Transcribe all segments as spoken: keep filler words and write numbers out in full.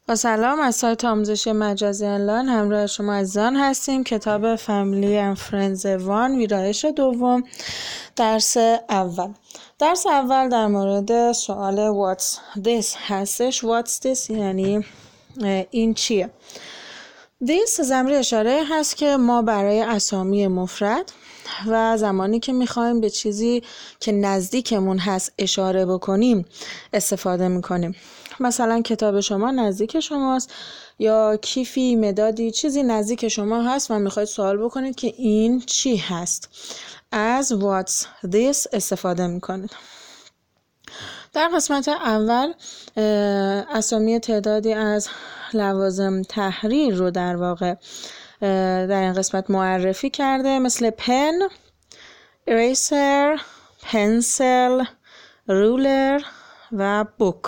با سلام، از سایت آموزشی مجازی آنلاین همراه شما عزیزان هستیم. کتاب فامیلی اند فرندز وان، ویرایش دوم، درس اول. درس اول در مورد سوال what's this هستش. what's this یعنی این چیه؟ this ضمیر اشاره هست که ما برای اسامی مفرد و زمانی که میخوایم به چیزی که نزدیکمون هست اشاره بکنیم استفاده میکنیم. مثلا کتاب شما نزدیک شماست، یا کیفی، مدادی، چیزی نزدیک شما هست و میخواید سوال بکنید که این چی هست. از what's this استفاده میکنید. در قسمت اول اسامی تعدادی از لوازم تحریر رو در واقع در این قسمت معرفی کرده، مثل پن، eraser، pencil، ruler و book.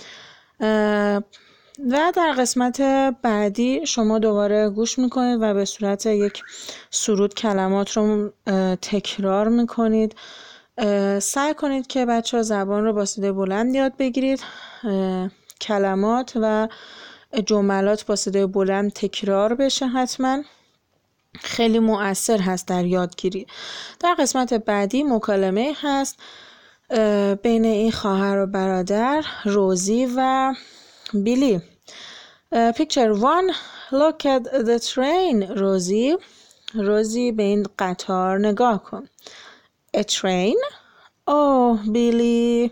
و در قسمت بعدی شما دوباره گوش میکنید و به صورت یک سرود کلمات رو تکرار میکنید. سعی کنید که بچه ها زبان رو با صدای بلند یاد بگیرید. کلمات و جملات با صدای بلند تکرار بشه، حتما خیلی مؤثر هست در یادگیری. در قسمت بعدی مکالمه هست بین این خواهر و برادر، روزی و بیلی. Picture one. Look at the train, روزی. روزی به این قطار نگاه کن. A train? Oh, Billy.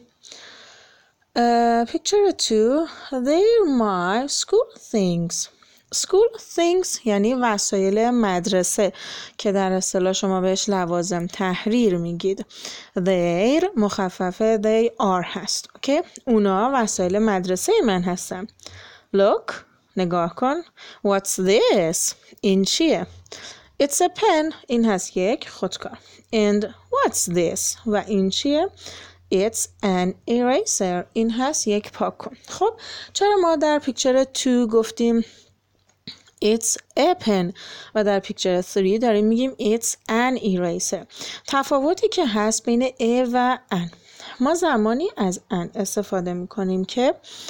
Uh, picture two. They're my school things. School things یعنی وسایل مدرسه که در اصطلاح شما بهش لوازم تحریر میگید. They مخففه they are هست. okay? اونا وسایل مدرسه من هستن. Look, نگاه کن. What's this? این چیه؟ It's a pen. این هست یک خودکار. And what's this? و این چیه؟ It's an eraser. این هست یک پاک کن. خب چرا ما در پیکچر دو گفتیم It's a pen و در پیکچر سه داریم میگیم It's an eraser؟ تفاوتی که هست بین a و an، ما زمانی از an استفاده میکنیم که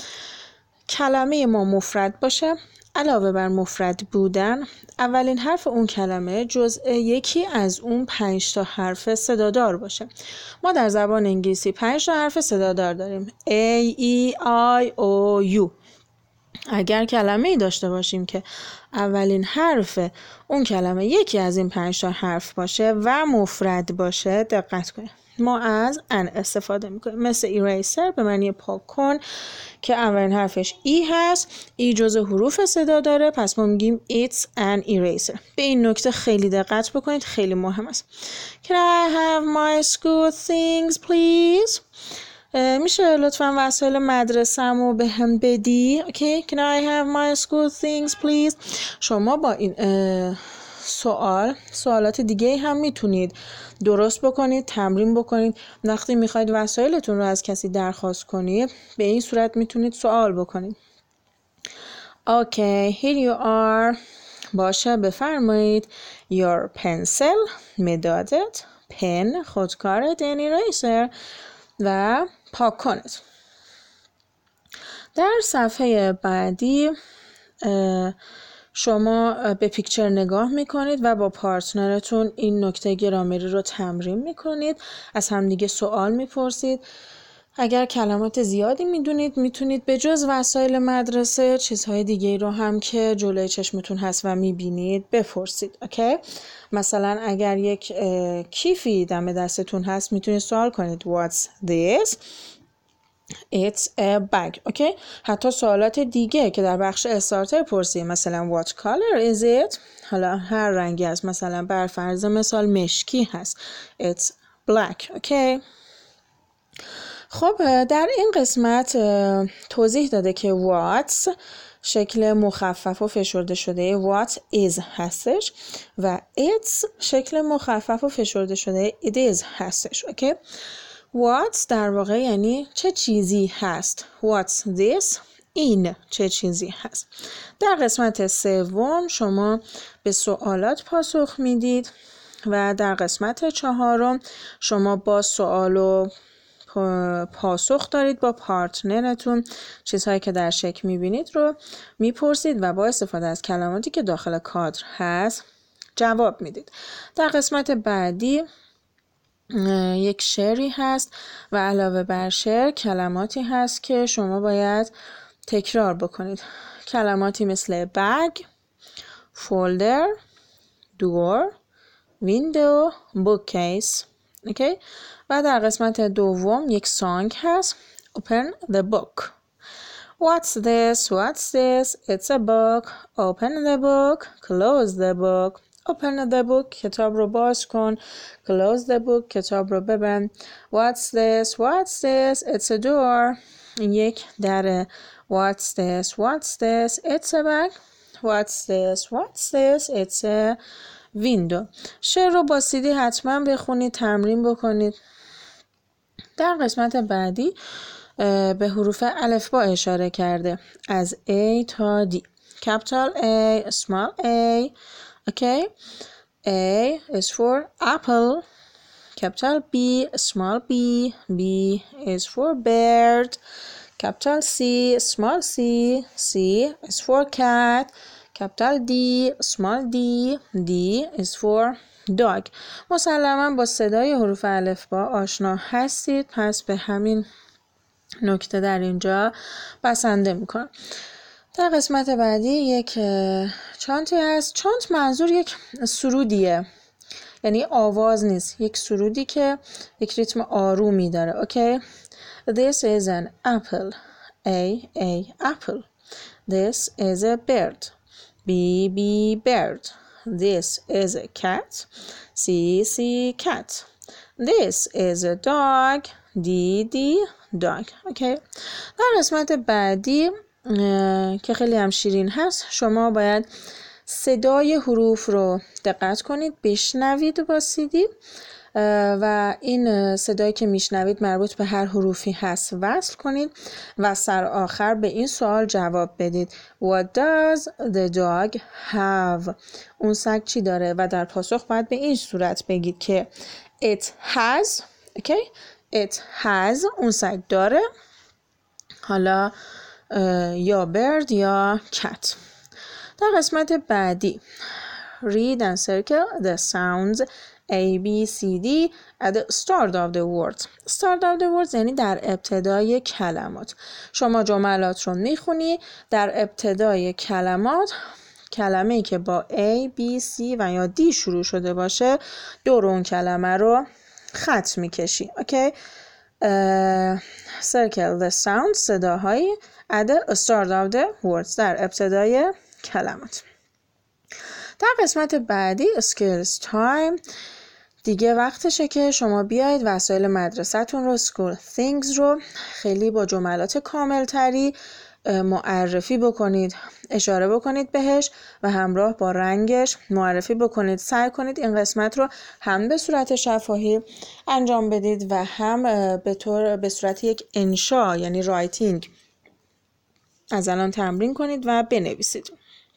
کلمه ما مفرد باشه. علاوه بر مفرد بودن، اولین حرف اون کلمه جزء یکی از اون پنج تا حرف صدادار باشه. ما در زبان انگلیسی پنج تا حرف صدادار داریم: A, E, I, O, U. اگر کلمه ای داشته باشیم که اولین حرف اون کلمه یکی از این پنج تا حرف باشه و مفرد باشه، دقت کنید ما از ان استفاده میکنیم. مثل eraser به معنی پاک کن که اولین حرفش ای هست، ای جزء حروف صدا داره، پس ما میگیم it's an eraser. به این نکته خیلی دقت بکنید، خیلی مهم است. Can I have my school things please? میشه لطفاً وسایل مدرسه‌مو به هم بدی؟ Okay, can I have my school things please? شما با این سوال سوالات دیگه هم میتونید درست بکنید، تمرین بکنید. وقتی میخواید وسایلتون رو از کسی درخواست کنید، به این صورت میتونید سوال بکنید. Okay, here you are. باشه بفرمایید. Your pencil، مدادت، پن، خودکارت، and eraser و پاک کنید. در صفحه بعدی شما به پیکچر نگاه میکنید و با پارتنرتون این نکته گرامری رو تمرین میکنید. از همدیگه سوال میپرسید. اگر کلمات زیادی میدونید میتونید به جز وسایل مدرسه چیزهای دیگه رو هم که جلوی چشمتون هست و میبینید بپرسید. اوکی؟ مثلا اگر یک کیفی دم دستتون هست میتونید سوال کنید What's this? It's a bag. اوکی؟ حتی سوالات دیگه که در بخش استارتر پرسید، مثلا What color is it? حالا هر رنگی هست، مثلا بر فرض مثال مشکی هست. It's black. اوکی؟ خب در این قسمت توضیح داده که what شکل مخفف و فشرده شده what is هستش و it's شکل مخفف و فشرده شده it is هستش. اوکی؟ what در واقع یعنی چه چیزی هست. what's this؟ این چه چیزی هست. در قسمت سوم شما به سوالات پاسخ میدید و در قسمت چهارم شما با سوال و پاسخ دارید با پارتنرتون، چیزهایی که در شکل میبینید رو میپرسید و با استفاده از کلماتی که داخل کادر هست جواب میدید. در قسمت بعدی یک شعری هست و علاوه بر شعر کلماتی هست که شما باید تکرار بکنید. کلماتی مثل bag، folder، door، window، bookcase. اوکی؟ و در قسمت دوم یک سانگ هست. Open the book. What's this? What's this? It's a book. Open the book. Close the book. Open the book. کتاب رو باز کن. Close the book. کتاب رو ببند. What's this? What's this? It's a door. یک در. What's this? What's this? It's a bag. What's this? What's this? It's a window. شعر رو با سیدی حتما بخونید، تمرین بکنید. در قسمت بعدی به حروف الفبا اشاره کرده از A تا D. Capital A, small a. Okay. A is for apple. Capital B, small b. B is for bird. Capital C, small c. C is for cat. Capital D, small d. D is for dog. مسلماً با صدای حروف الفبا آشنا هستید، پس به همین نکته در اینجا بسنده میکنم. در قسمت بعدی یک چانتی هست. چانت منظور یک سرودیه، یعنی آواز نیست، یک سرودی که یک ریتم آرومی داره. اوکی. This is an apple. A, A, apple. This is a bird. B, B, bird. This is a cat. C, C, cat. This is a dog. D, D, dog. اوکی. در قسمت بعدی که خیلی هم شیرین هست، شما باید صدای حروف رو دقت کنید، بشنوید با سیدی و این صدایی که میشنوید مربوط به هر حروفی هست وصل کنید و سر آخر به این سوال جواب بدید. What does the dog have? اون سگ چی داره؟ و در پاسخ باید به این صورت بگید که it has. okay? It has. اون سگ داره. حالا یا bird یا cat. در قسمت بعدی read and circle the sounds A, B, C, D at the start of the words. Start of the words یعنی در ابتدای کلمات. شما جملات رو میخونی، در ابتدای کلمات کلمه‌ای که با A, B, C و یا D شروع شده باشه دور اون کلمه رو خط میکشی. اوکی؟ uh, circle the sound صداهایی at the start of the words در ابتدای کلمات. در قسمت بعدی skills time دیگه وقتشه که شما بیاید وسایل مدرسه‌تون رو school things رو خیلی با جملات کامل تری معرفی بکنید، اشاره بکنید بهش و همراه با رنگش معرفی بکنید. سعی کنید این قسمت رو هم به صورت شفاهی انجام بدید و هم به طور به صورت یک انشا یعنی رایتینگ از الان تمرین کنید و بنویسید.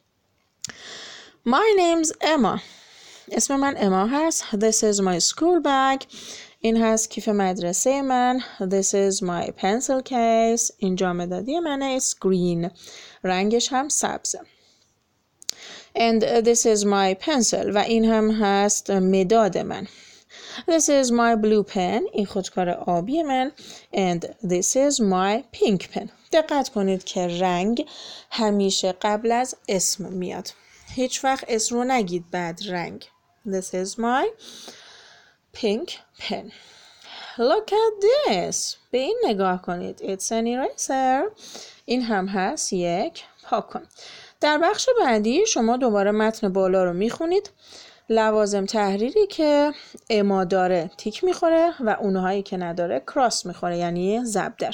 My name's Emma. اسم من اما هست. This is my school bag. این هست کیف مدرسه من. This is my pencil case. این جام دادی منه. It's green. رنگش هم سبزه. And this is my pencil. و این هم هست مداد من. This is my blue pen. این خودکار آبی من. And this is my pink pen. دقت کنید که رنگ همیشه قبل از اسم میاد. هیچ وقت اسم رو نگید بعد رنگ. This is my pink pen. Look at this. به این نگاه کنید. It's an eraser. این هم هست یک پاکن. در بخش بعدی شما دوباره متن بالا رو میخونید. لوازم تحریری که اما داره تیک میخوره و اونهایی که نداره کراس میخوره یعنی زبدر.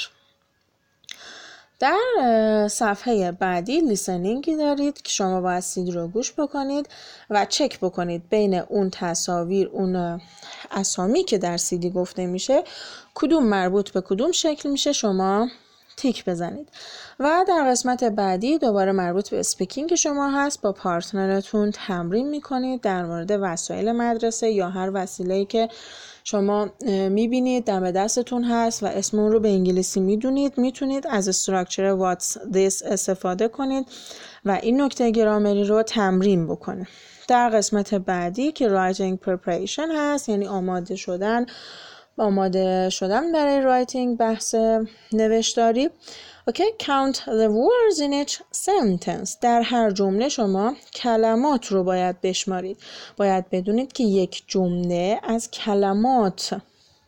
در صفحه بعدی لیسنینگی دارید که شما باید سیدی رو گوش بکنید و چک بکنید بین اون تصاویر، اون اسامی که در سیدی گفته میشه کدوم مربوط به کدوم شکل میشه، شما تیک بزنید. و در قسمت بعدی دوباره مربوط به اسپیکینگ شما هست، با پارتنرتون تمرین میکنید در مورد وسایل مدرسه یا هر وسیله‌ای که شما میبینید دم دستتون هست و اسم اون رو به انگلیسی میدونید، میتونید از استراکچر what's this استفاده کنید و این نکته گرامری رو تمرین بکنید. در قسمت بعدی که writing preparation هست، یعنی آماده شدن آماده شدن برای writing، بحث نوشتاری. اوکی، count the words in each sentence. در هر جمله شما کلمات رو باید بشمارید. باید بدونید که یک جمله از کلمات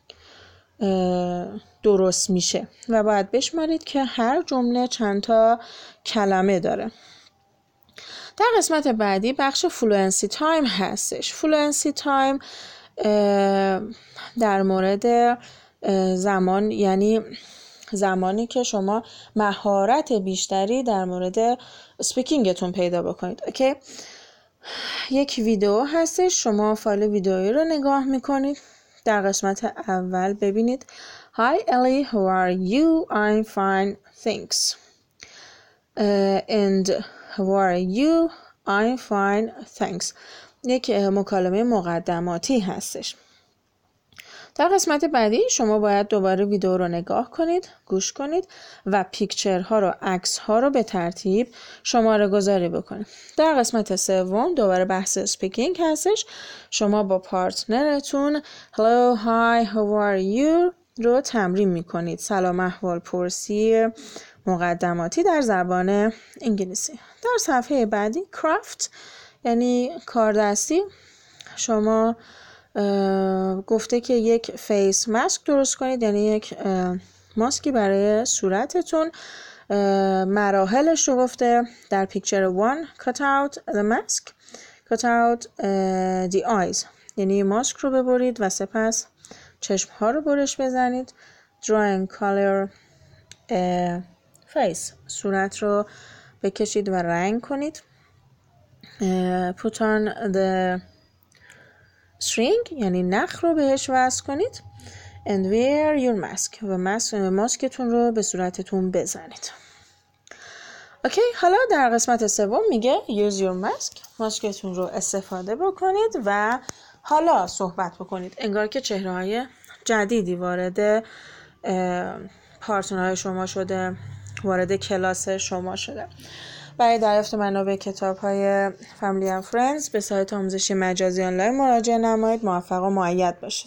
درست میشه و باید بشمارید که هر جمله چند تا کلمه داره. در قسمت بعدی بخش فلوئنسی تایم هستش. فلوئنسی تایم در مورد زمان، یعنی زمانی که شما مهارت بیشتری در مورد سپیکینگتون پیدا بکنید. اوکی، یک ویدیو هستش، شما فایل ویدیویی رو نگاه میکنید. در قسمت اول ببینید Hi Ellie, how are you? I'm fine, thanks. Uh, and how are you? I'm fine, thanks. یک مکالمه مقدماتی هستش. در قسمت بعدی شما باید دوباره ویدیو رو نگاه کنید، گوش کنید و پیکچرها رو، عکس ها رو به ترتیب شماره گذاری بکنید. در قسمت سوم دوباره بحث سپیکینگ هستش. شما با پارتنرتون Hello, hi, how are you رو تمرین میکنید. سلام احوال پرسی مقدماتی در زبان انگلیسی. در صفحه بعدی craft یعنی کاردستی. شما گفته که یک فیس ماسک درست کنید، یعنی یک ماسکی برای صورتتون. مراحلش رو گفته در پیکچر one cut out the mask, cut out uh, the eyes، یعنی ماسک رو ببرید و سپس چشم ها رو برش بزنید. draw and color uh, face، صورت رو بکشید و رنگ کنید. uh, put on the string یعنی نخ رو بهش وصل کنید. and wear your mask و ماسک ماسکتون رو به صورتتون بزنید. اوکی، حالا در قسمت سوم میگه use your mask، ماسکتون رو استفاده بکنید و حالا صحبت بکنید. انگار که چهره‌های جدیدی وارد پارتنرهای شما شده، وارد کلاس شما شده. برای دریافت منابع کتاب‌های فامیلی اند فرندز به سایت آموزشی مجازی آنلاین مراجعه نمایید. موفق و مؤید باشید.